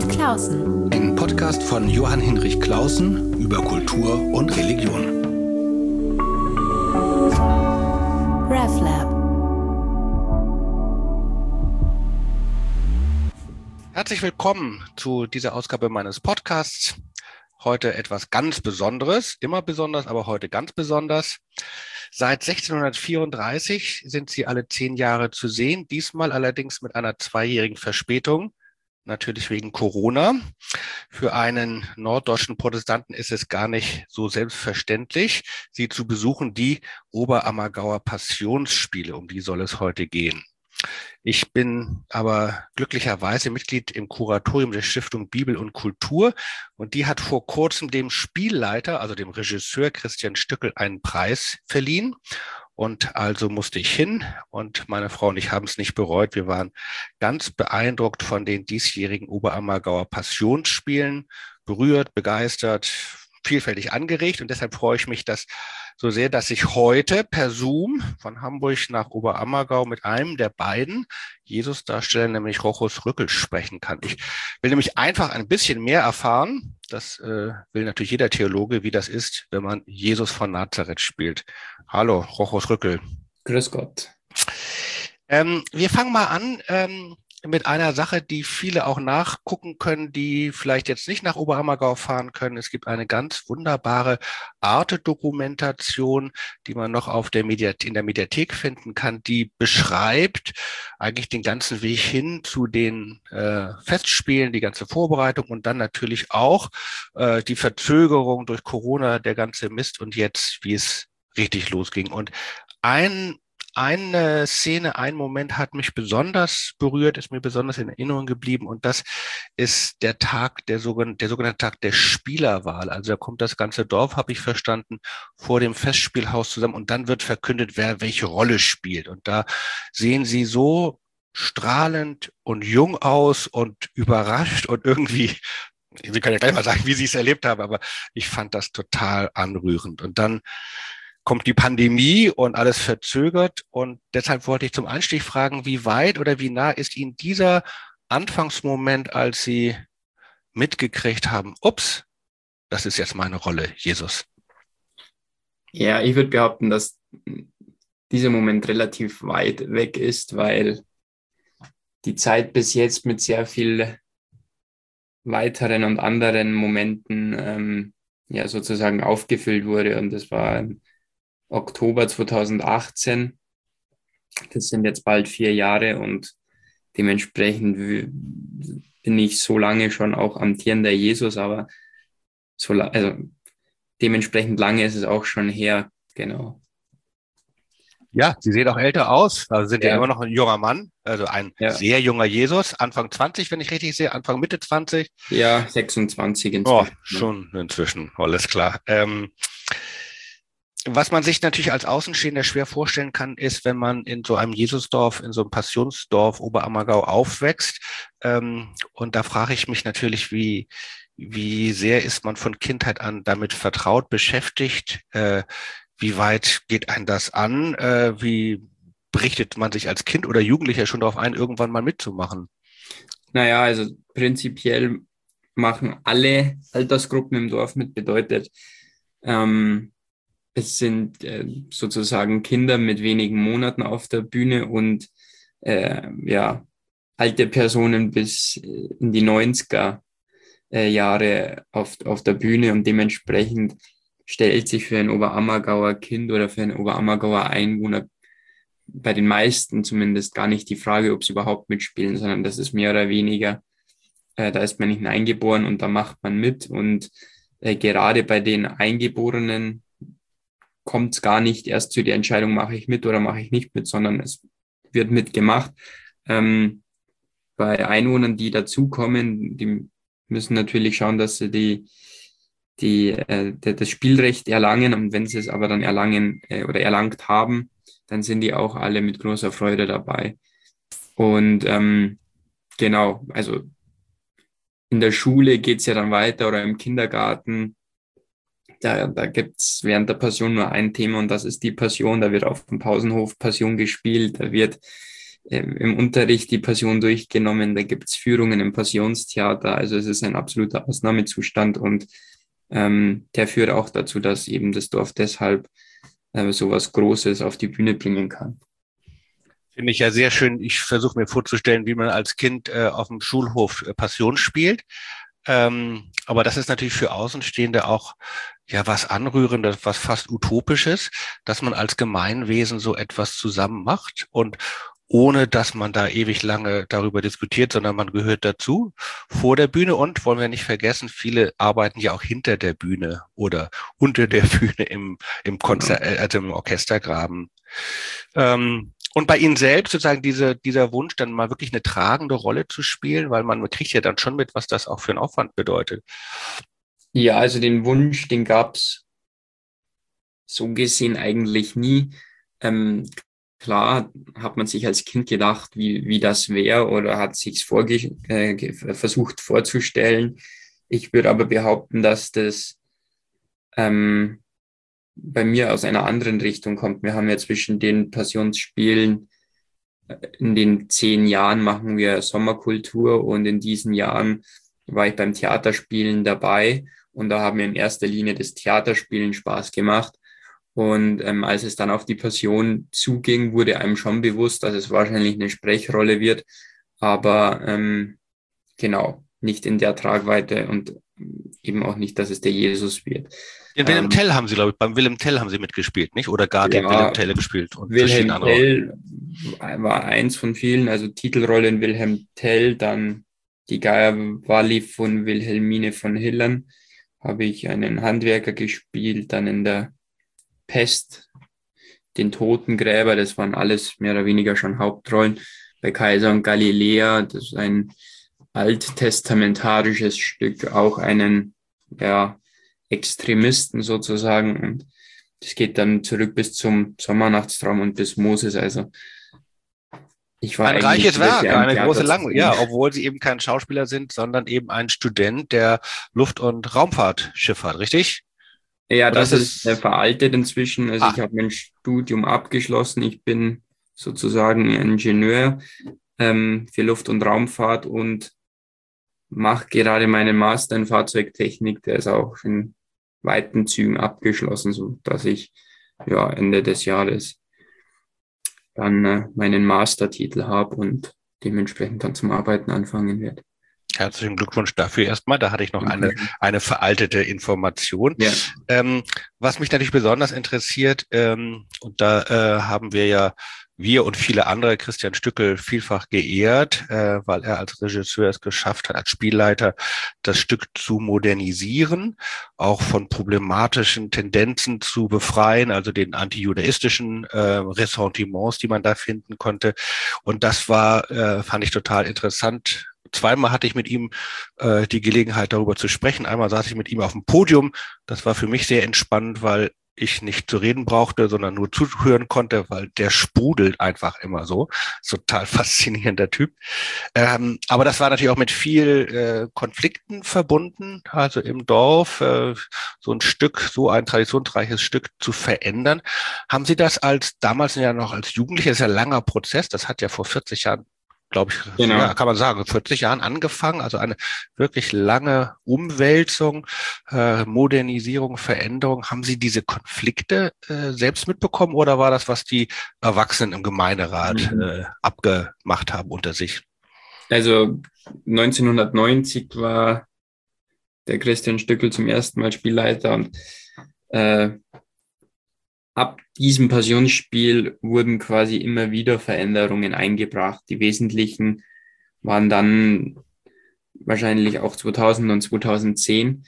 mit Clausen. Ein Podcast von Johann Hinrich Clausen über Kultur und Religion. RevLab. Herzlich willkommen zu dieser Ausgabe meines Podcasts. Heute etwas ganz Besonderes, immer besonders, aber heute ganz besonders. Seit 1634 sind sie alle 10 Jahre zu sehen, diesmal allerdings mit einer 2-jährigen Verspätung, natürlich wegen Corona. Für einen norddeutschen Protestanten ist es gar nicht so selbstverständlich, sie zu besuchen, die Oberammergauer Passionsspiele, um die soll es heute gehen. Ich bin aber glücklicherweise Mitglied im Kuratorium der Stiftung Bibel und Kultur und die hat vor kurzem dem Spielleiter, also dem Regisseur Christian Stückel, einen Preis verliehen. Und also musste ich hin und meine Frau und ich haben es nicht bereut. Wir waren ganz beeindruckt von den diesjährigen Oberammergauer Passionsspielen, berührt, begeistert, vielfältig angeregt und deshalb freue ich mich so sehr, dass ich heute per Zoom von Hamburg nach Oberammergau mit einem der beiden Jesus-Darsteller, nämlich Rochus Rückel, sprechen kann. Ich will nämlich einfach ein bisschen mehr erfahren. Das will natürlich jeder Theologe, wie das ist, wenn man Jesus von Nazareth spielt. Hallo, Rochus Rückel. Grüß Gott. Wir fangen mal an mit einer Sache, die viele auch nachgucken können, die vielleicht jetzt nicht nach Oberammergau fahren können. Es gibt eine ganz wunderbare Arte-Dokumentation, die man noch in der Mediathek finden kann, die beschreibt eigentlich den ganzen Weg hin zu den Festspielen, die ganze Vorbereitung und dann natürlich auch die Verzögerung durch Corona, der ganze Mist und jetzt, wie es richtig losging. Und eine Szene, ein Moment hat mich besonders berührt, ist mir besonders in Erinnerung geblieben und das ist der sogenannte Tag der Spielerwahl. Also da kommt das ganze Dorf, habe ich verstanden, vor dem Festspielhaus zusammen und dann wird verkündet, wer welche Rolle spielt. Und da sehen Sie so strahlend und jung aus und überrascht und irgendwie, Sie können ja gleich mal sagen, wie Sie es erlebt haben, aber ich fand das total anrührend. Und dann kommt die Pandemie und alles verzögert. Und deshalb wollte ich zum Einstieg fragen, wie weit oder wie nah ist Ihnen dieser Anfangsmoment, als Sie mitgekriegt haben, ups, das ist jetzt meine Rolle, Jesus? Ja, ich würde behaupten, dass dieser Moment relativ weit weg ist, weil die Zeit bis jetzt mit sehr viel weiteren und anderen Momenten sozusagen aufgefüllt wurde. Und das war Oktober 2018. Das sind jetzt bald 4 Jahre und dementsprechend bin ich so lange schon auch amtierender Jesus, aber dementsprechend lange ist es auch schon her, genau. Ja, Sie sehen auch älter aus, also sind ja Ja. immer noch ein junger Mann, also ein sehr junger Jesus, Anfang 20, wenn ich richtig sehe, Anfang Mitte 20. Ja, 26 inzwischen. Oh, schon inzwischen, alles klar. Was man sich natürlich als Außenstehender schwer vorstellen kann, ist, wenn man in so einem Jesusdorf, in so einem Passionsdorf Oberammergau aufwächst. Und da frage ich mich natürlich, wie sehr ist man von Kindheit an damit vertraut, beschäftigt? Wie weit geht einen das an? Wie richtet man sich als Kind oder Jugendlicher schon darauf ein, irgendwann mal mitzumachen? Naja, also prinzipiell machen alle Altersgruppen im Dorf mit, bedeutet, es sind sozusagen Kinder mit wenigen Monaten auf der Bühne und alte Personen bis in die 90er Jahre auf der Bühne und dementsprechend stellt sich für ein Oberammergauer Kind oder für einen Oberammergauer Einwohner bei den meisten zumindest gar nicht die Frage, ob sie überhaupt mitspielen, sondern das ist mehr oder weniger, da ist man nicht eingeboren und da macht man mit und gerade bei den Eingeborenen kommt es gar nicht erst zu der Entscheidung, mache ich mit oder mache ich nicht mit, sondern es wird mitgemacht. Bei Einwohnern, die dazukommen, die müssen natürlich schauen, dass sie das Spielrecht erlangen und wenn sie es aber dann erlangt haben, dann sind die auch alle mit großer Freude dabei. Und genau, also in der Schule geht es ja dann weiter oder im Kindergarten. Da gibt's während der Passion nur ein Thema und das ist die Passion. Da wird auf dem Pausenhof Passion gespielt, da wird im Unterricht die Passion durchgenommen. Da gibt es Führungen im Passionstheater. Also es ist ein absoluter Ausnahmezustand und der führt auch dazu, dass eben das Dorf deshalb so was Großes auf die Bühne bringen kann. Finde ich ja sehr schön. Ich versuche mir vorzustellen, wie man als Kind auf dem Schulhof Passion spielt. Aber das ist natürlich für Außenstehende auch ja was Anrührendes, was fast Utopisches, dass man als Gemeinwesen so etwas zusammen macht und ohne dass man da ewig lange darüber diskutiert, sondern man gehört dazu vor der Bühne und wollen wir nicht vergessen, viele arbeiten ja auch hinter der Bühne oder unter der Bühne im Konzert, also im Orchestergraben. Und bei Ihnen selbst sozusagen dieser Wunsch, dann mal wirklich eine tragende Rolle zu spielen, weil man kriegt ja dann schon mit, was das auch für einen Aufwand bedeutet. Ja, also den Wunsch, den gab es so gesehen eigentlich nie. Klar hat man sich als Kind gedacht, wie das wäre oder hat sich versucht vorzustellen. Ich würde aber behaupten, dass das bei mir aus einer anderen Richtung kommt. Wir haben ja zwischen den Passionsspielen in den 10 Jahren machen wir Sommerkultur und in diesen Jahren war ich beim Theaterspielen dabei und da haben mir in erster Linie das Theaterspielen Spaß gemacht. Und als es dann auf die Passion zuging, wurde einem schon bewusst, dass es wahrscheinlich eine Sprechrolle wird, aber genau, nicht in der Tragweite und eben auch nicht, dass es der Jesus wird. Den Wilhelm Tell haben Sie, glaube ich, beim Wilhelm Tell haben Sie mitgespielt, nicht? Oder gar den Wilhelm Tell gespielt? Und Wilhelm Tell war eins von vielen, also Titelrolle in Wilhelm Tell, dann die Geierwalli von Wilhelmine von Hillern, habe ich einen Handwerker gespielt, dann in der Pest, den Totengräber, das waren alles mehr oder weniger schon Hauptrollen. Bei Kaiser und Galiläa, das ist ein alttestamentarisches Stück, auch einen Extremisten sozusagen. Und das geht dann zurück bis zum Sommernachtstraum und bis Moses. Also ich war ein reiches Werk, eine große Lange, ja, obwohl Sie eben kein Schauspieler sind, sondern eben ein Student der Luft- und Raumfahrtschifffahrt, richtig? Ja, das ist veraltet inzwischen. Also ich habe mein Studium abgeschlossen. Ich bin sozusagen Ingenieur für Luft- und Raumfahrt und mache gerade meinen Master in Fahrzeugtechnik. Der ist auch in weiten Zügen abgeschlossen, so dass ich Ende des Jahres dann meinen Mastertitel habe und dementsprechend dann zum Arbeiten anfangen werde. Herzlichen Glückwunsch dafür erstmal. Da hatte ich noch eine veraltete Information. Ja. Was mich natürlich besonders interessiert, und da haben wir und viele andere Christian Stückel vielfach geehrt, weil er als Regisseur es geschafft hat, als Spielleiter das Stück zu modernisieren, auch von problematischen Tendenzen zu befreien, also den antijudaistischen Ressentiments, die man da finden konnte. Und das fand ich total interessant. Zweimal hatte ich mit ihm die Gelegenheit, darüber zu sprechen. Einmal saß ich mit ihm auf dem Podium. Das war für mich sehr entspannend, weil ich nicht zu reden brauchte, sondern nur zuhören konnte, weil der sprudelt einfach immer so. Total faszinierender Typ. Aber das war natürlich auch mit viel Konflikten verbunden. Also im Dorf so ein traditionsreiches Stück zu verändern. Haben Sie das damals ja noch als Jugendlicher, das ist ja ein langer Prozess, das hat ja vor 40 Jahren, glaube ich, genau. Ja, kann man sagen, 40 Jahren angefangen, also eine wirklich lange Umwälzung, Modernisierung, Veränderung. Haben Sie diese Konflikte selbst mitbekommen oder war das, was die Erwachsenen im Gemeinderat abgemacht haben unter sich? Also 1990 war der Christian Stückel zum ersten Mal Spielleiter und ab diesem Passionsspiel wurden quasi immer wieder Veränderungen eingebracht. Die wesentlichen waren dann wahrscheinlich auch 2000 und 2010.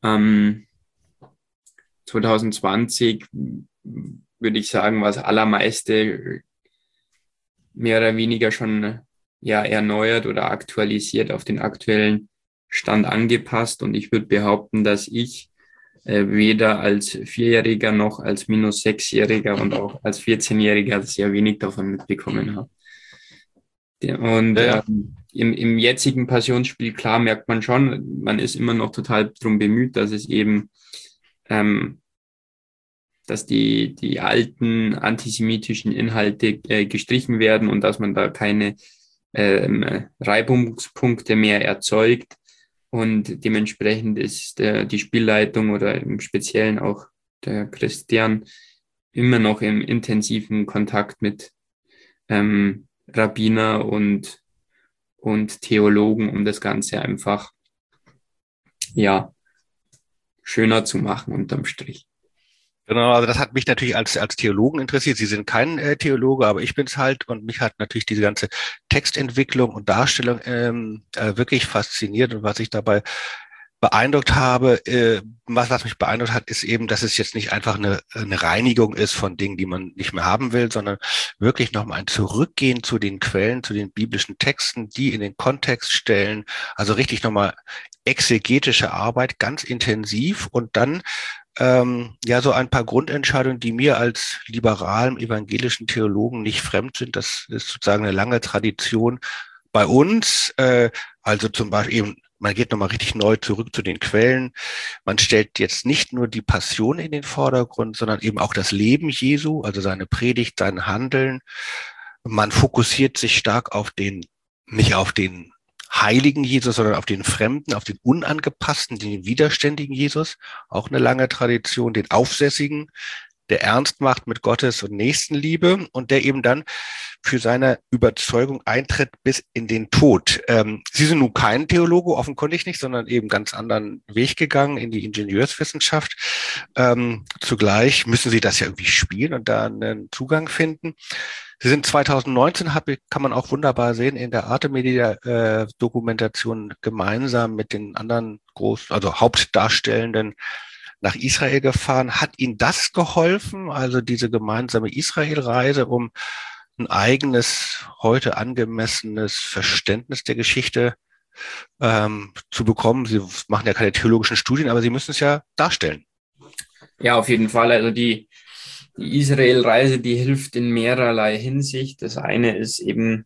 2020 würde ich sagen, war das allermeiste mehr oder weniger schon erneuert oder aktualisiert, auf den aktuellen Stand angepasst. Und ich würde behaupten, dass ich weder als 4-Jähriger noch als -6-Jähriger und auch als 14-Jähriger sehr wenig davon mitbekommen habe. Und im jetzigen Passionsspiel, klar, merkt man schon, man ist immer noch total darum bemüht, dass es eben dass die alten antisemitischen Inhalte gestrichen werden und dass man da keine Reibungspunkte mehr erzeugt. Und dementsprechend ist die Spielleitung oder im Speziellen auch der Christian immer noch im intensiven Kontakt mit Rabbiner und Theologen, um das Ganze einfach ja schöner zu machen unterm Strich. Genau, also das hat mich natürlich als Theologen interessiert. Sie sind kein Theologe, aber ich bin's halt, und mich hat natürlich diese ganze Textentwicklung und Darstellung wirklich fasziniert, und was ich dabei beeindruckt habe, was mich beeindruckt hat, ist eben, dass es jetzt nicht einfach eine Reinigung ist von Dingen, die man nicht mehr haben will, sondern wirklich nochmal ein Zurückgehen zu den Quellen, zu den biblischen Texten, die in den Kontext stellen, also richtig nochmal exegetische Arbeit, ganz intensiv, und dann ja, so ein paar Grundentscheidungen, die mir als liberalen evangelischen Theologen nicht fremd sind. Das ist sozusagen eine lange Tradition bei uns. Also zum Beispiel eben, man geht nochmal richtig neu zurück zu den Quellen. Man stellt jetzt nicht nur die Passion in den Vordergrund, sondern eben auch das Leben Jesu, also seine Predigt, sein Handeln. Man fokussiert sich stark auf nicht auf den heiligen Jesus, sondern auf den Fremden, auf den unangepassten, den widerständigen Jesus, auch eine lange Tradition, den Aufsässigen, der ernst macht mit Gottes und Nächstenliebe und der eben dann für seine Überzeugung eintritt bis in den Tod. Sie sind nun kein Theologe, offenkundig nicht, sondern eben ganz anderen Weg gegangen in die Ingenieurswissenschaft. Zugleich müssen Sie das ja irgendwie spielen und da einen Zugang finden. Sie sind 2019, kann man auch wunderbar sehen, in der Arte Media Dokumentation gemeinsam mit den anderen also Hauptdarstellenden nach Israel gefahren. Hat Ihnen das geholfen, also diese gemeinsame Israelreise, um ein eigenes, heute angemessenes Verständnis der Geschichte zu bekommen? Sie machen ja keine theologischen Studien, aber Sie müssen es ja darstellen. Ja, auf jeden Fall. Also die Israel-Reise, die hilft in mehrerlei Hinsicht. Das eine ist eben,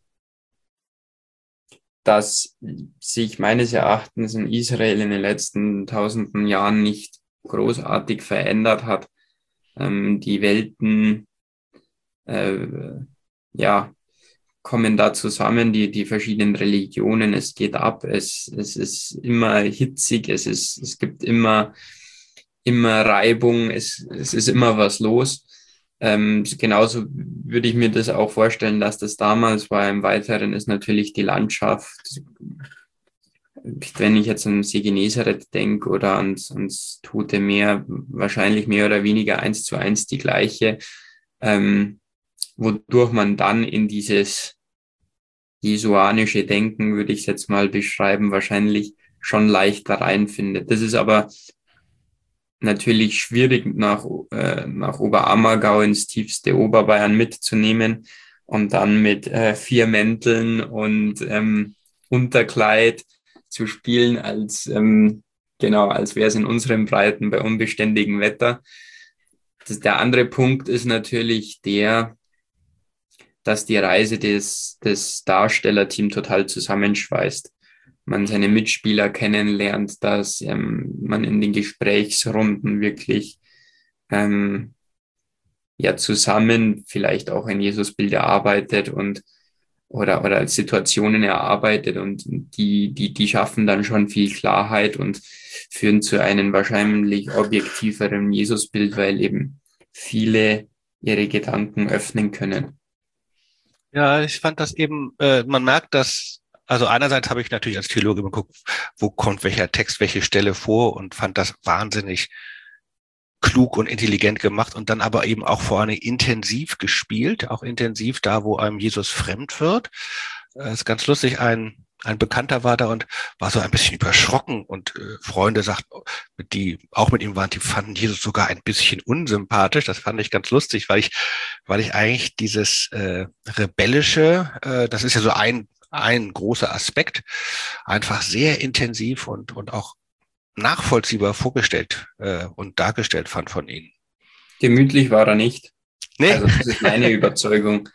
dass sich meines Erachtens in Israel in den letzten tausenden Jahren nicht großartig verändert hat. Die Welten kommen da zusammen, die verschiedenen Religionen, es geht ab, es ist immer hitzig, es gibt immer Reibung, es ist immer was los. Genauso würde ich mir das auch vorstellen, dass das damals war. Im Weiteren ist natürlich die Landschaft, wenn ich jetzt an See Genezareth denke oder ans Tote Meer, wahrscheinlich mehr oder weniger 1:1 die gleiche, wodurch man dann in dieses jesuanische Denken, würde ich es jetzt mal beschreiben, wahrscheinlich schon leichter reinfindet. Das ist aber natürlich schwierig nach Oberammergau ins tiefste Oberbayern mitzunehmen und dann mit 4 Mänteln und Unterkleid zu spielen, als wäre es in unseren Breiten bei unbeständigem Wetter. Der andere Punkt ist natürlich dass die Reise des Darstellerteams total zusammenschweißt. Man seine Mitspieler kennenlernt, dass man in den Gesprächsrunden wirklich zusammen vielleicht auch ein Jesusbild erarbeitet oder Situationen erarbeitet, und die schaffen dann schon viel Klarheit und führen zu einem wahrscheinlich objektiveren Jesusbild, weil eben viele ihre Gedanken öffnen können. Ja, ich fand das eben, man merkt, dass, also einerseits habe ich natürlich als Theologe geguckt, wo kommt welcher Text, welche Stelle vor, und fand das wahnsinnig klug und intelligent gemacht, und dann aber eben auch vor allem intensiv gespielt, auch intensiv da, wo einem Jesus fremd wird. Ist ganz lustig, ein Bekannter war da und war so ein bisschen überschrocken, und Freunde sagten, die auch mit ihm waren, die fanden Jesus sogar ein bisschen unsympathisch. Das fand ich ganz lustig, weil ich eigentlich dieses Rebellische, das ist ja so ein großer Aspekt, einfach sehr intensiv und auch nachvollziehbar vorgestellt und dargestellt fand von Ihnen. Gemütlich war er nicht. Nee. Also das ist meine Überzeugung.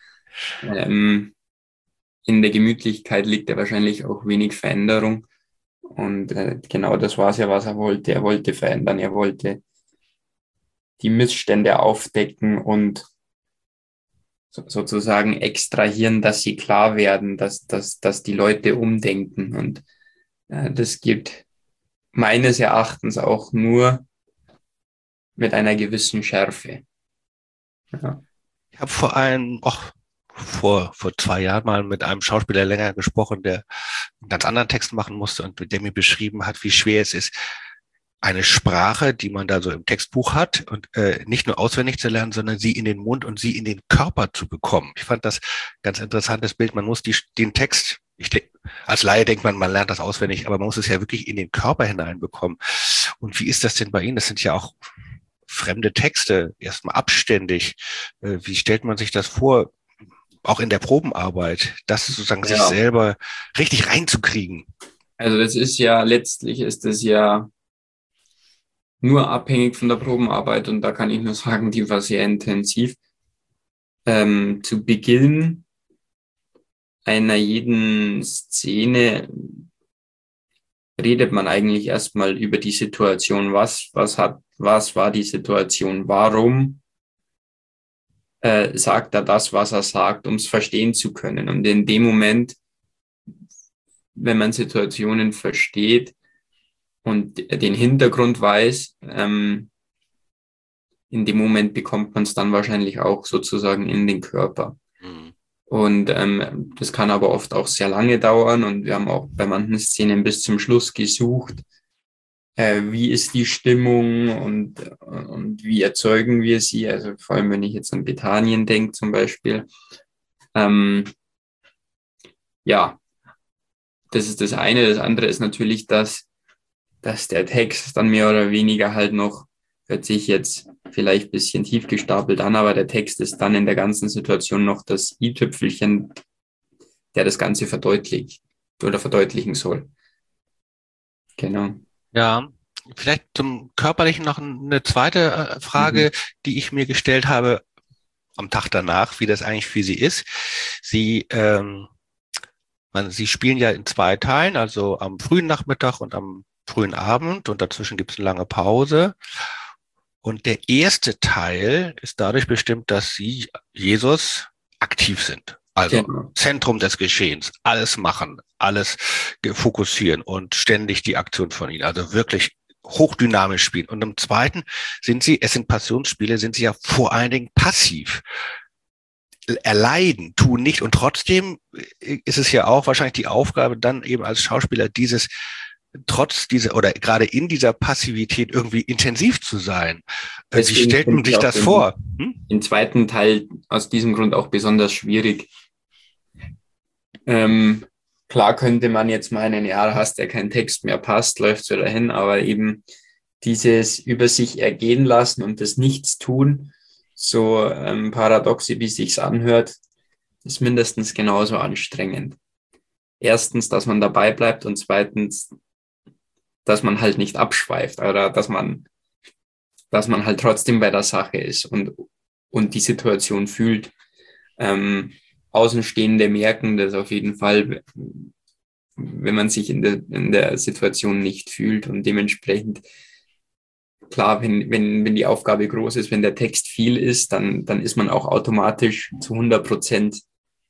In der Gemütlichkeit liegt ja wahrscheinlich auch wenig Veränderung. Und genau das war es ja, was er wollte. Er wollte verändern, er wollte die Missstände aufdecken und sozusagen extrahieren, dass sie klar werden, dass die Leute umdenken. Und das geht meines Erachtens auch nur mit einer gewissen Schärfe. Ja. Ich habe vor 2 Jahren mal mit einem Schauspieler länger gesprochen, der einen ganz anderen Text machen musste und der mir beschrieben hat, wie schwer es ist, eine Sprache, die man da so im Textbuch hat, und nicht nur auswendig zu lernen, sondern sie in den Mund und sie in den Körper zu bekommen. Ich fand das ganz interessantes Bild. Man muss den Text, als Laie denkt man lernt das auswendig, aber man muss es ja wirklich in den Körper hineinbekommen. Und wie ist das denn bei Ihnen? Das sind ja auch fremde Texte, erstmal abständig. Wie stellt man sich das vor, auch in der Probenarbeit, das sozusagen sich selber richtig reinzukriegen? Also letztlich ist das ja nur abhängig von der Probenarbeit, und da kann ich nur sagen, die war sehr intensiv. Zu Beginn einer jeden Szene redet man eigentlich erstmal über die Situation. Was war die Situation? Warum sagt er das, was er sagt, um es verstehen zu können? Und in dem Moment, wenn man Situationen versteht und den Hintergrund weiß, in dem Moment bekommt man es dann wahrscheinlich auch sozusagen in den Körper. Mhm. Und das kann aber oft auch sehr lange dauern, und wir haben auch bei manchen Szenen bis zum Schluss gesucht, wie ist die Stimmung und wie erzeugen wir sie, also vor allem wenn ich jetzt an Bethanien denke zum Beispiel. Ja, das ist das eine. Das andere ist natürlich, dass der Text dann mehr oder weniger halt noch, hört sich jetzt vielleicht ein bisschen tief gestapelt an, aber der Text ist dann in der ganzen Situation noch das i-Tüpfelchen, der das Ganze verdeutlicht oder verdeutlichen soll. Genau. Ja, vielleicht zum Körperlichen noch eine zweite Frage, die ich mir gestellt habe am Tag danach, wie das eigentlich für Sie ist. Sie spielen ja in 2 Teilen, also am frühen Nachmittag und am frühen Abend, und dazwischen gibt es eine lange Pause. Und der erste Teil ist dadurch bestimmt, dass Sie, Jesus, aktiv sind. Also Zentrum des Geschehens, alles machen, alles fokussieren und ständig die Aktion von Ihnen. Also wirklich hochdynamisch spielen. Und im zweiten es sind Passionsspiele, sind Sie ja vor allen Dingen passiv. Erleiden, tun nicht. Und trotzdem ist es ja auch wahrscheinlich die Aufgabe, dann eben als Schauspieler oder gerade in dieser Passivität irgendwie intensiv zu sein. Wie stellt man sich das vor? Den zweiten Teil aus diesem Grund auch besonders schwierig. Klar könnte man jetzt meinen, ja, hast ja keinen Text mehr, passt, läuft so dahin, aber eben dieses über sich ergehen lassen und das Nichtstun, so paradox, wie es sich anhört, ist mindestens genauso anstrengend. Erstens, dass man dabei bleibt, und zweitens, dass man halt nicht abschweift, oder dass man halt trotzdem bei der Sache ist und die Situation fühlt. Außenstehende merken das auf jeden Fall, wenn man sich in der Situation nicht fühlt, und dementsprechend, klar, wenn die Aufgabe groß ist, wenn der Text viel ist, dann ist man auch automatisch zu 100%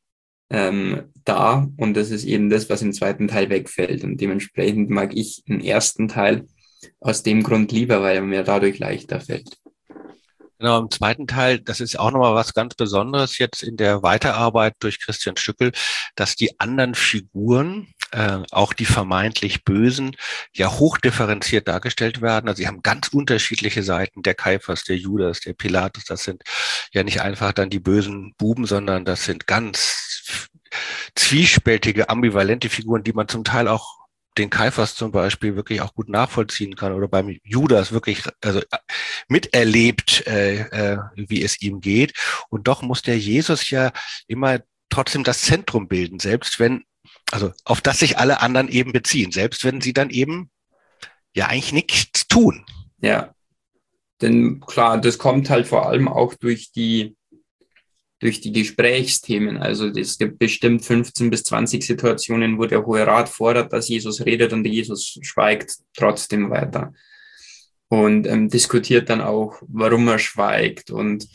da, und das ist eben das, was im zweiten Teil wegfällt, und dementsprechend mag ich den ersten Teil aus dem Grund lieber, weil er mir dadurch leichter fällt. Genau, im zweiten Teil, das ist auch nochmal was ganz Besonderes jetzt in der Weiterarbeit durch Christian Stückel, dass die anderen Figuren, auch die vermeintlich Bösen, ja hochdifferenziert dargestellt werden. Also sie haben ganz unterschiedliche Seiten, der Kaiphas, der Judas, der Pilatus, das sind ja nicht einfach dann die bösen Buben, sondern das sind ganz zwiespältige, ambivalente Figuren, die man zum Teil auch, den Kaiphas zum Beispiel, wirklich auch gut nachvollziehen kann, oder beim Judas wirklich miterlebt, wie es ihm geht. Und doch muss der Jesus ja immer trotzdem das Zentrum bilden, auf das sich alle anderen eben beziehen, selbst wenn sie dann eben ja eigentlich nichts tun. Ja, denn klar, das kommt halt vor allem auch durch die Gesprächsthemen. Also es gibt bestimmt 15 bis 20 Situationen, wo der Hohe Rat fordert, dass Jesus redet, und Jesus schweigt trotzdem weiter. und diskutiert dann auch, warum er schweigt. Und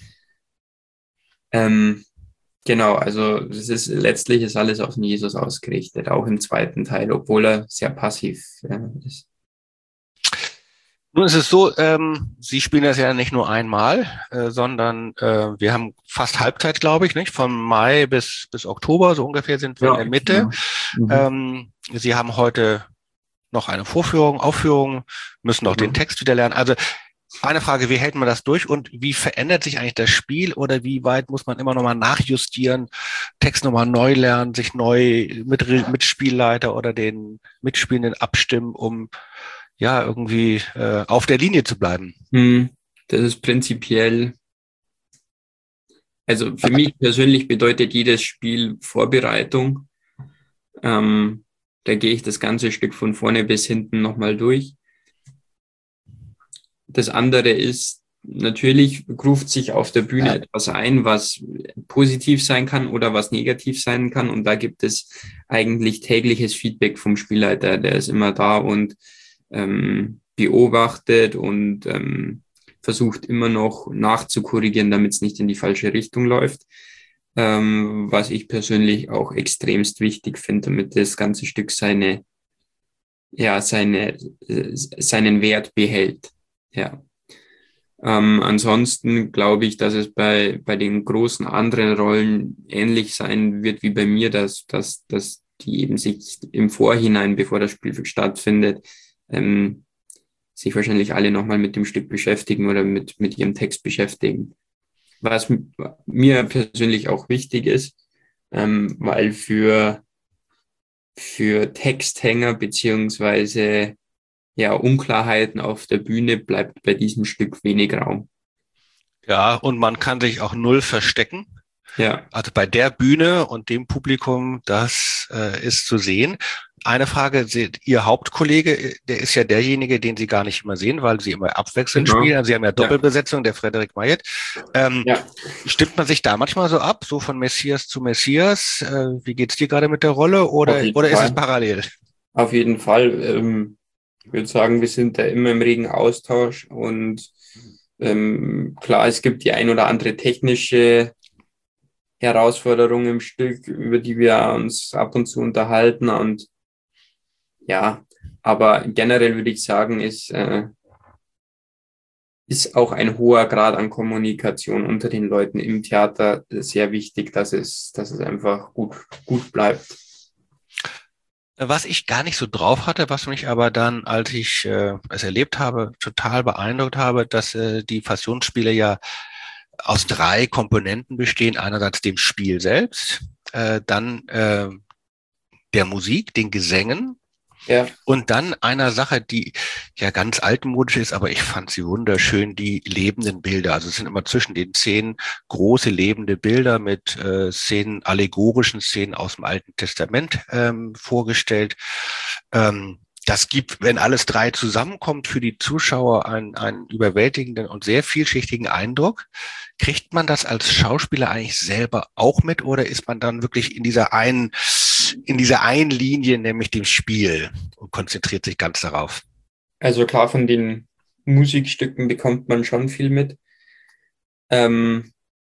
genau, also letztlich ist alles auf den Jesus ausgerichtet, auch im zweiten Teil, obwohl er sehr passiv ist. Nun ist es so, Sie spielen das ja nicht nur einmal, sondern wir haben fast Halbzeit, glaube ich, nicht? Von Mai bis Oktober, so ungefähr sind wir in der Mitte. Genau. Mhm. Sie haben heute noch eine Aufführung, müssen noch den Text wieder lernen. Also eine Frage, wie hält man das durch und wie verändert sich eigentlich das Spiel oder wie weit muss man immer nochmal nachjustieren, Text nochmal neu lernen, sich neu mit Spielleiter oder den Mitspielenden abstimmen, um ja irgendwie auf der Linie zu bleiben? Das ist prinzipiell, also für mich persönlich bedeutet jedes Spiel Vorbereitung. Da gehe ich das ganze Stück von vorne bis hinten nochmal durch. Das andere ist, natürlich ruft sich auf der Bühne etwas ein, was positiv sein kann oder was negativ sein kann. Und da gibt es eigentlich tägliches Feedback vom Spielleiter. Der ist immer da und beobachtet und versucht immer noch nachzukorrigieren, damit es nicht in die falsche Richtung läuft. Was ich persönlich auch extremst wichtig finde, damit das ganze Stück seinen Wert behält. Ja. Ansonsten glaube ich, dass es bei den großen anderen Rollen ähnlich sein wird wie bei mir, dass die eben sich im Vorhinein, bevor das Spiel stattfindet, sich wahrscheinlich alle nochmal mit dem Stück beschäftigen oder mit ihrem Text beschäftigen. Was mir persönlich auch wichtig ist, weil für Texthänger beziehungsweise Unklarheiten auf der Bühne bleibt bei diesem Stück wenig Raum. Ja, und man kann sich auch null verstecken. Ja. Also bei der Bühne und dem Publikum, das ist zu sehen. Eine Frage, Ihr Hauptkollege, der ist ja derjenige, den Sie gar nicht immer sehen, weil Sie immer abwechselnd spielen. Also Sie haben ja Doppelbesetzung, der Frederik Mayet. Stimmt man sich da manchmal so ab, so von Messias zu Messias? Wie geht's dir gerade mit der Rolle oder ist es parallel? Auf jeden Fall. Ich würde sagen, wir sind da immer im regen Austausch und klar, es gibt die ein oder andere technische Herausforderung im Stück, über die wir uns ab und zu unterhalten und ja, aber generell würde ich sagen, ist auch ein hoher Grad an Kommunikation unter den Leuten im Theater sehr wichtig, dass es einfach gut bleibt. Was ich gar nicht so drauf hatte, was mich aber dann, als ich es erlebt habe, total beeindruckt habe, dass die Passionsspiele ja aus 3 Komponenten bestehen. Einerseits dem Spiel selbst, dann der Musik, den Gesängen. Ja. Und dann einer Sache, die ja ganz altmodisch ist, aber ich fand sie wunderschön, die lebenden Bilder. Also es sind immer zwischen den Szenen große lebende Bilder mit allegorischen Szenen aus dem Alten Testament vorgestellt. Das gibt, wenn alles 3 zusammenkommt, für die Zuschauer einen überwältigenden und sehr vielschichtigen Eindruck. Kriegt man das als Schauspieler eigentlich selber auch mit oder ist man dann wirklich in dieser einen Linie, nämlich dem Spiel, und konzentriert sich ganz darauf? Also klar, von den Musikstücken bekommt man schon viel mit. Von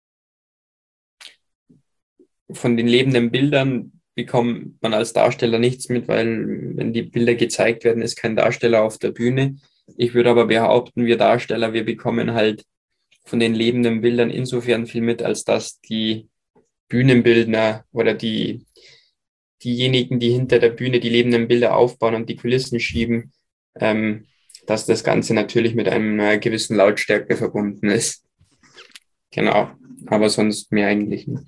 den lebenden Bildern bekommt man als Darsteller nichts mit, weil wenn die Bilder gezeigt werden, ist kein Darsteller auf der Bühne. Ich würde aber behaupten, wir Darsteller, wir bekommen halt von den lebenden Bildern insofern viel mit, als dass die Bühnenbildner oder diejenigen, die hinter der Bühne die lebenden Bilder aufbauen und die Kulissen schieben, dass das Ganze natürlich mit einer gewissen Lautstärke verbunden ist. Genau, aber sonst mehr eigentlich nicht.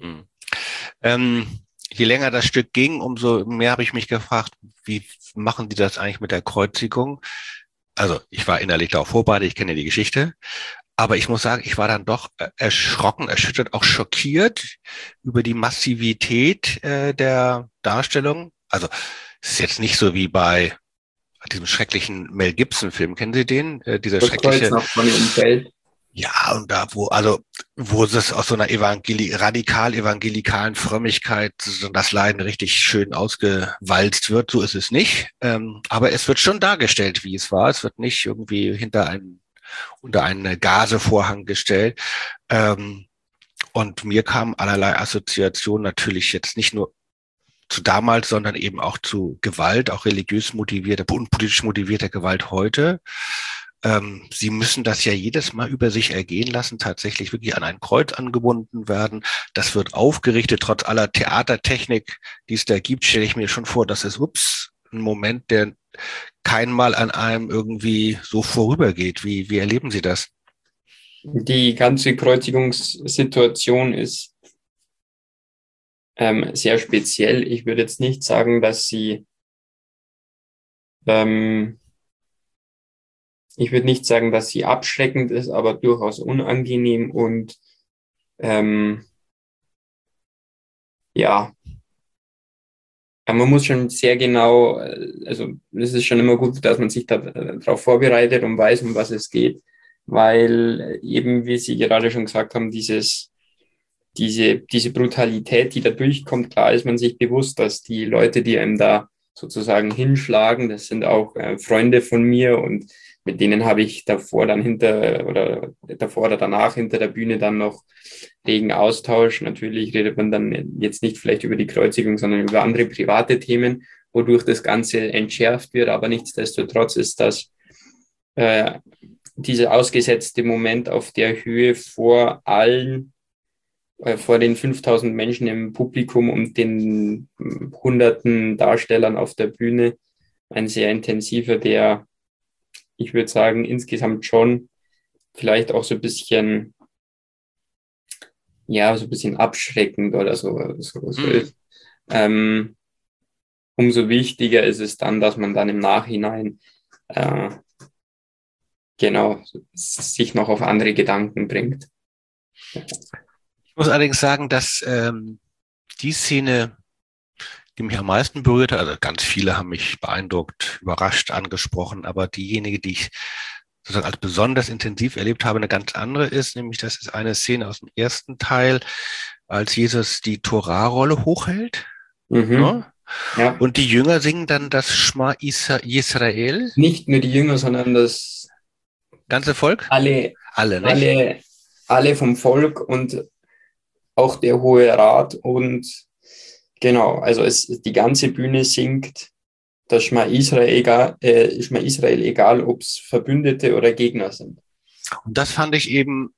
Je länger das Stück ging, umso mehr habe ich mich gefragt, wie machen die das eigentlich mit der Kreuzigung? Also ich war innerlich darauf vorbereitet, ich kenne ja die Geschichte, aber ich muss sagen, ich war dann doch erschrocken, erschüttert, auch schockiert über die Massivität der Darstellung. Also es ist jetzt nicht so wie bei diesem schrecklichen Mel Gibson-Film, kennen Sie den? Dieser das schreckliche... Von dem Feld. Ja, und da, wo es aus so einer radikal evangelikalen Frömmigkeit das Leiden richtig schön ausgewalzt wird, so ist es nicht. Aber es wird schon dargestellt, wie es war. Es wird nicht irgendwie hinter einem unter einen Gazevorhang gestellt. Und mir kamen allerlei Assoziationen natürlich jetzt nicht nur zu damals, sondern eben auch zu Gewalt, auch religiös motivierter und politisch motivierter Gewalt heute. Sie müssen das ja jedes Mal über sich ergehen lassen, tatsächlich wirklich an ein Kreuz angebunden werden. Das wird aufgerichtet, trotz aller Theatertechnik, die es da gibt, stelle ich mir schon vor, das ist, ein Moment, der kein Mal an einem irgendwie so vorübergeht. Wie erleben Sie das? Die ganze Kreuzigungssituation ist sehr speziell. Ich würde jetzt nicht sagen, dass sie ich würde nicht sagen, dass sie abschreckend ist, aber durchaus unangenehm und ja, man muss schon sehr genau, also es ist schon immer gut, dass man sich darauf vorbereitet und weiß, um was es geht, weil eben, wie Sie gerade schon gesagt haben, diese Brutalität, die da durchkommt, klar ist man sich bewusst, dass die Leute, die einem da sozusagen hinschlagen, das sind auch Freunde von mir und mit denen habe ich davor oder danach hinter der Bühne dann noch regen Austausch. Natürlich redet man dann jetzt nicht vielleicht über die Kreuzigung, sondern über andere private Themen, wodurch das Ganze entschärft wird. Aber nichtsdestotrotz ist das dieser ausgesetzte Moment auf der Höhe vor den 5000 Menschen im Publikum und den hunderten Darstellern auf der Bühne, ein sehr intensiver, der, ich würde sagen, insgesamt schon vielleicht auch so ein bisschen, ja, so ein bisschen abschreckend oder so ist. Umso wichtiger ist es dann, dass man dann im Nachhinein genau sich noch auf andere Gedanken bringt. Ich muss allerdings sagen, dass die Szene, die mich am meisten berührt hat, also ganz viele haben mich beeindruckt, überrascht, angesprochen, aber diejenige, die ich sozusagen als besonders intensiv erlebt habe, eine ganz andere ist, nämlich das ist eine Szene aus dem ersten Teil, als Jesus die Torahrolle hochhält. Ja? Ja. Und die Jünger singen dann das Schma Israel. Nicht nur die Jünger, sondern das ganze Volk? Alle, nicht? alle vom Volk und auch der Hohe Rat und genau, also die ganze Bühne singt das Schma Israel, egal ob es Verbündete oder Gegner sind. Und das fand ich eben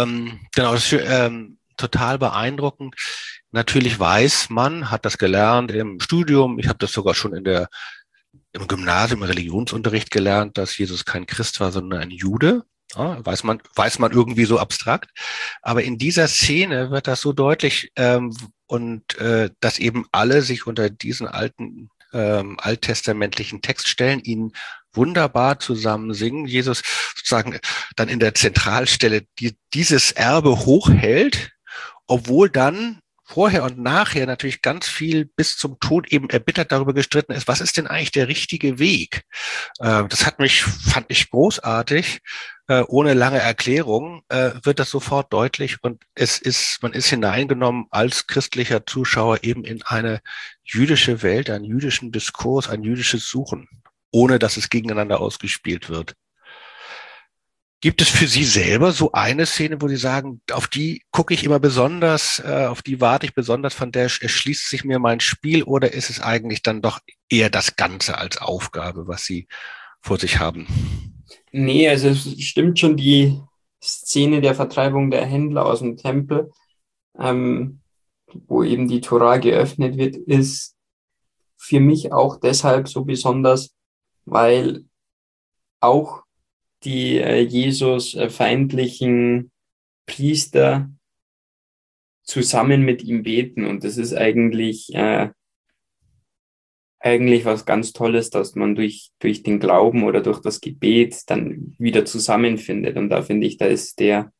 total beeindruckend. Natürlich weiß man, hat das gelernt im Studium, ich habe das sogar schon im Gymnasium, im Religionsunterricht gelernt, dass Jesus kein Christ war, sondern ein Jude. Ja, weiß man irgendwie so abstrakt. Aber in dieser Szene wird das so deutlich dass eben alle sich unter diesen alten alttestamentlichen Text stellen, ihn wunderbar zusammen singen. Jesus sozusagen dann in der Zentralstelle dieses Erbe hochhält, obwohl dann vorher und nachher natürlich ganz viel bis zum Tod eben erbittert darüber gestritten ist, was ist denn eigentlich der richtige Weg? Das fand ich großartig. Ohne lange Erklärung wird das sofort deutlich und man ist hineingenommen als christlicher Zuschauer eben in eine jüdische Welt, einen jüdischen Diskurs, ein jüdisches Suchen, ohne dass es gegeneinander ausgespielt wird. Gibt es für Sie selber so eine Szene, wo Sie sagen, auf die gucke ich immer besonders, auf die warte ich besonders, von der erschließt sich mir mein Spiel, oder ist es eigentlich dann doch eher das Ganze als Aufgabe, was Sie vor sich haben? Nee, also es stimmt schon, die Szene der Vertreibung der Händler aus dem Tempel, wo eben die Tora geöffnet wird, ist für mich auch deshalb so besonders, weil auch die Jesus feindlichen Priester zusammen mit ihm beten. Und das ist eigentlich was ganz Tolles, dass man durch den Glauben oder durch das Gebet dann wieder zusammenfindet. Und da finde ich, da ist der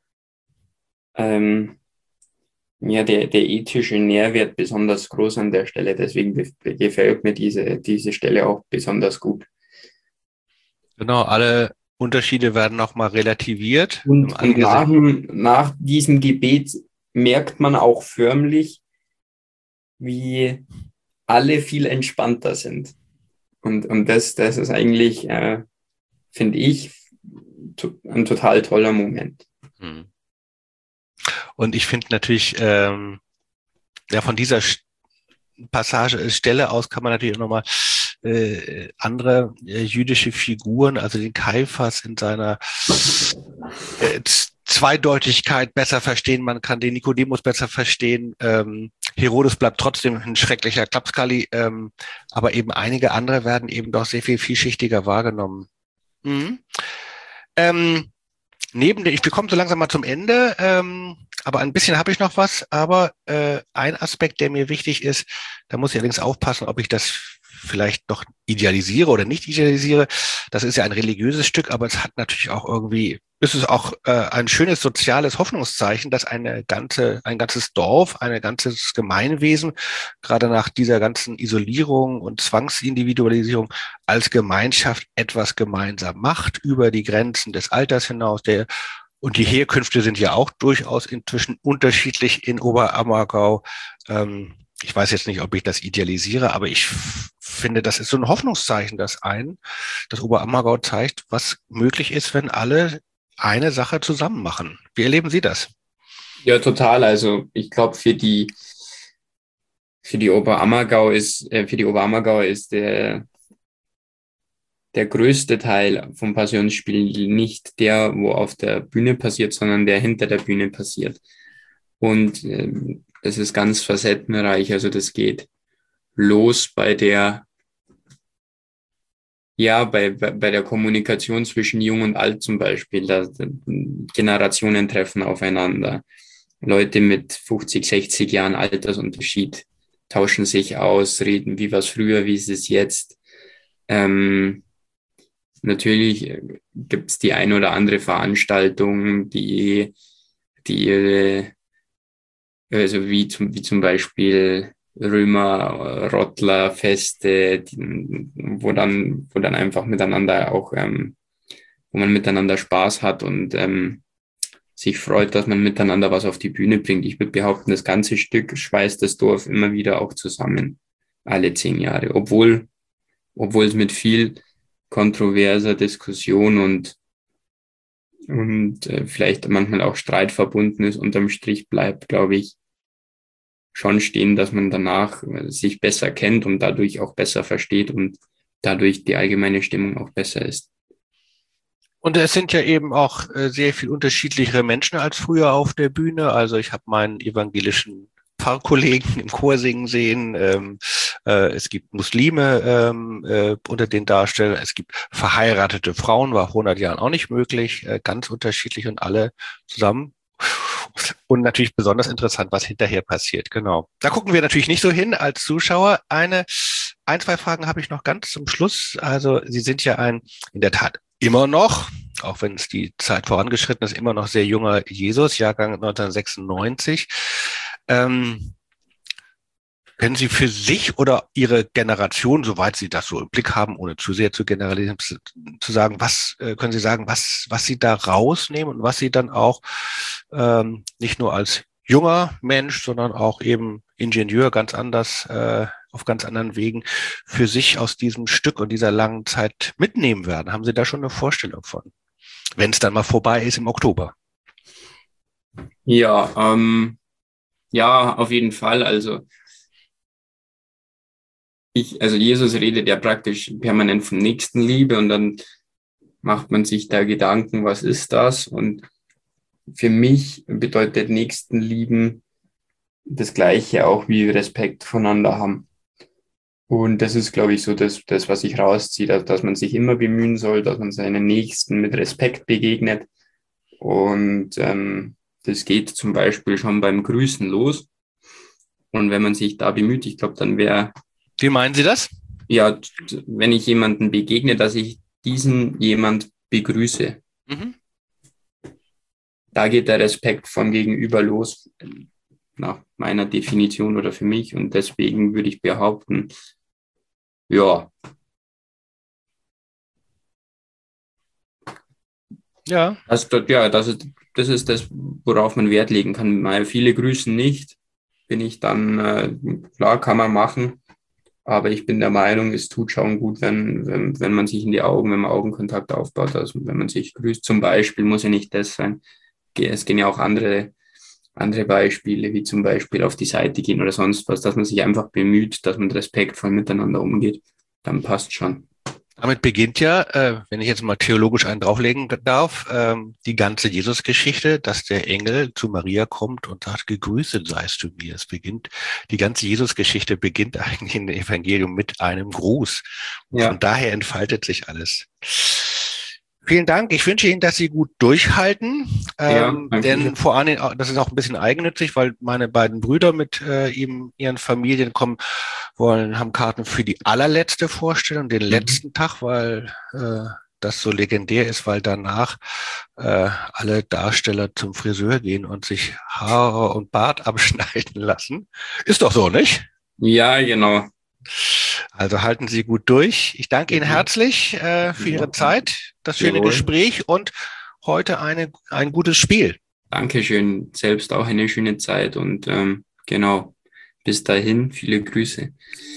ethische Nährwert besonders groß an der Stelle. Deswegen gefällt mir diese Stelle auch besonders gut. Genau, alle Unterschiede werden nochmal relativiert. Und nach diesem Gebet merkt man auch förmlich, wie alle viel entspannter sind. Und das ist eigentlich, finde ich, ein total toller Moment. Und ich finde natürlich, von dieser Stelle aus kann man natürlich auch nochmal andere jüdische Figuren, also den Kaiphas in seiner Zweideutigkeit besser verstehen. Man kann den Nikodemus besser verstehen. Herodes bleibt trotzdem ein schrecklicher Klapskalli, aber eben einige andere werden eben doch sehr viel vielschichtiger wahrgenommen. Wir kommen so langsam mal zum Ende, aber ein bisschen habe ich noch was. Aber ein Aspekt, der mir wichtig ist, da muss ich allerdings aufpassen, ob ich das vielleicht noch idealisiere oder nicht idealisiere. Das ist ja ein religiöses Stück, aber es hat natürlich auch ist es auch ein schönes soziales Hoffnungszeichen, dass ein ganzes Dorf, ein ganzes Gemeinwesen, gerade nach dieser ganzen Isolierung und Zwangsindividualisierung als Gemeinschaft etwas gemeinsam macht, über die Grenzen des Alters hinaus. Und die Herkünfte sind ja auch durchaus inzwischen unterschiedlich in Oberammergau. Ich weiß jetzt nicht, ob ich das idealisiere, aber ich finde, das ist so ein Hoffnungszeichen, das Oberammergau zeigt, was möglich ist, wenn alle eine Sache zusammen machen. Wie erleben Sie das? Ja, total. Also ich glaube, für die Oberammergau ist der größte Teil vom Passionsspiel nicht der, wo auf der Bühne passiert, sondern der hinter der Bühne passiert. Und das ist ganz facettenreich. Also das geht los bei der Kommunikation zwischen Jung und Alt zum Beispiel. Generationen treffen aufeinander. Leute mit 50, 60 Jahren Altersunterschied tauschen sich aus, reden, wie war es früher, wie ist es jetzt. Natürlich gibt es die ein oder andere Veranstaltung, also wie zum Beispiel Römer-Rottler-Feste, wo dann einfach miteinander auch, wo man miteinander Spaß hat und sich freut, dass man miteinander was auf die Bühne bringt. Ich würde behaupten, das ganze Stück schweißt das Dorf immer wieder auch zusammen, alle 10 Jahre, obwohl es mit viel kontroverser Diskussion und vielleicht manchmal auch Streit verbunden ist. Unterm Strich bleibt, glaube ich, schon stehen, dass man danach sich besser kennt und dadurch auch besser versteht und dadurch die allgemeine Stimmung auch besser ist. Und es sind ja eben auch sehr viel unterschiedlichere Menschen als früher auf der Bühne. Also ich habe meinen evangelischen Pfarrkollegen im Chor singen sehen. Es gibt Muslime unter den Darstellern. Es gibt verheiratete Frauen, war vor 100 Jahren auch nicht möglich. Ganz unterschiedlich und alle zusammen. Und natürlich besonders interessant, was hinterher passiert. Genau. Da gucken wir natürlich nicht so hin als Zuschauer. Ein, zwei Fragen habe ich noch ganz zum Schluss. Also Sie sind ja in der Tat immer noch, auch wenn es die Zeit vorangeschritten ist, immer noch sehr junger Jesus, Jahrgang 1996. Können Sie für sich oder Ihre Generation, soweit Sie das so im Blick haben, ohne zu sehr zu generalisieren, zu sagen, können Sie sagen, was Sie da rausnehmen und was Sie dann auch nicht nur als junger Mensch, sondern auch eben Ingenieur ganz anders, auf ganz anderen Wegen für sich aus diesem Stück und dieser langen Zeit mitnehmen werden? Haben Sie da schon eine Vorstellung von, wenn es dann mal vorbei ist im Oktober? Ja, auf jeden Fall. Also Jesus redet ja praktisch permanent von Nächstenliebe und dann macht man sich da Gedanken, was ist das? Und für mich bedeutet Nächstenlieben das Gleiche auch wie Respekt voneinander haben. Und das ist, glaube ich, so das was ich rausziehe, dass man sich immer bemühen soll, dass man seinen Nächsten mit Respekt begegnet. Und das geht zum Beispiel schon beim Grüßen los. Und wenn man sich da bemüht, ich glaube, dann wäre... Wie meinen Sie das? Ja, wenn ich jemanden begegne, dass ich diesen jemand begrüße. Mhm. Da geht der Respekt vom Gegenüber los, nach meiner Definition oder für mich. Und deswegen würde ich behaupten, ja. Ja. Das ist das, worauf man Wert legen kann. Viele grüßen nicht, bin ich dann, klar, kann man machen. Aber ich bin der Meinung, es tut schon gut, wenn man sich in die Augen, wenn man Augenkontakt aufbaut, also wenn man sich grüßt. Zum Beispiel muss ja nicht das sein. Es gehen ja auch andere Beispiele, wie zum Beispiel auf die Seite gehen oder sonst was, dass man sich einfach bemüht, dass man respektvoll miteinander umgeht. Dann passt schon. Damit beginnt ja, wenn ich jetzt mal theologisch einen drauflegen darf, die ganze Jesus-Geschichte, dass der Engel zu Maria kommt und sagt, gegrüßet seist du mir. Die ganze Jesus-Geschichte beginnt eigentlich in dem Evangelium mit einem Gruß. Und von Ja, daher entfaltet sich alles. Vielen Dank. Ich wünsche Ihnen, dass Sie gut durchhalten, ja, danke denn schön. vor allen Dingen, das ist auch ein bisschen eigennützig, weil meine beiden Brüder mit ihren Familien kommen wollen, haben Karten für die allerletzte Vorstellung, den Mhm. letzten Tag, weil das so legendär ist, weil danach alle Darsteller zum Friseur gehen und sich Haare und Bart abschneiden lassen. Ist doch so, nicht? Ja, genau. Also halten Sie gut durch. Ich danke Ihnen Ja, herzlich für Ihre danke. Zeit, das schöne Jawohl. Gespräch und heute ein gutes Spiel. Dankeschön. Selbst auch eine schöne Zeit und genau. Bis dahin, viele Grüße.